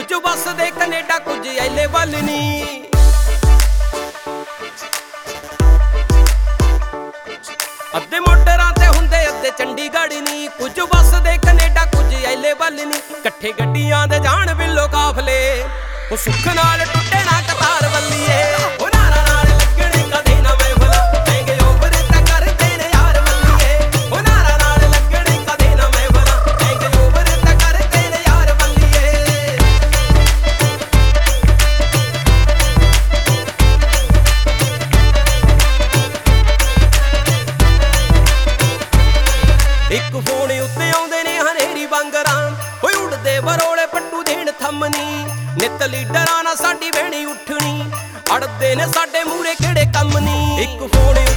ਕੁਝ ਵਸਦੇ ਕੈਨੇਡਾ ਕੁਝ ਐਲੇ ਵੱਲ ਨੀ। ਅੱਧੇ ਮੋਟਰਾਂ ਤੇ ਹੁੰਦੇ ਅੱਧੇ ਚੰਡੀਗੜ੍ਹ ਨੀ, ਕੁਝ ਵਸਦੇ ਕੈਨੇਡਾ ਕੁਝ ਐਲੇ ਵੱਲ ਨੀ। ਇਕੱਠੇ ਗੱਡੀਆਂ ਦੇ ਜਾਣ ਬਿੱਲੋ ਕਾਫਲੇ, ਉਹ ਸੁੱਖ ਨਾਲ ਟੁੱਟੇ ਨਾ ਕਤਾਰ ਵੱਲੀਏ। ਉਹ ਨਾਰਾ ਨਾਲ ਲੱਗਣੇ ਕਦੇ ਨਾ ਮਹਿਫਲਾਂ, ਮਹਿੰਗੇ ਓਵਰ ਤਾਂ ਕਰਦੇ ਨੇ ਯਾਰ ਵੱਲੀਏ। ਉਹ ਨਾਰਾ ਨਾਲ ਲੱਗਣੇ ਕਦੇ ਨਾ ਮਹਿਫਲਾਂ, ਮਹਿੰਗੇ ਓਵਰ ਤਾਂ ਕਰਦੇ ਨੇ ਯਾਰ ਵੱਲੀਏ। ਇੱਕ ਫੋਨ ਉੱਤੇ ਆਉਂਦੇ ਨੇ ਹਨੇਰੀ ਵਾਂਗਰਾਂ, ਹੋਏ ਉੜਦੇ ਬਰੋਲੇ ਪੱਟੂ ਦੇਣ ਥੰਮਨੀ। ਨਿੱਤ ਲੀਡਰਾਂ ਨਾਲ ਸਾਡੀ ਬਹਿਣੀ ਉੱਠਣੀ, ਅੜਦੇ ਨੇ ਸਾਡੇ ਮੂਹਰੇ ਕਿਹੜੇ ਕੰਮ ਨੀ। ਇੱਕ ਫੋਨ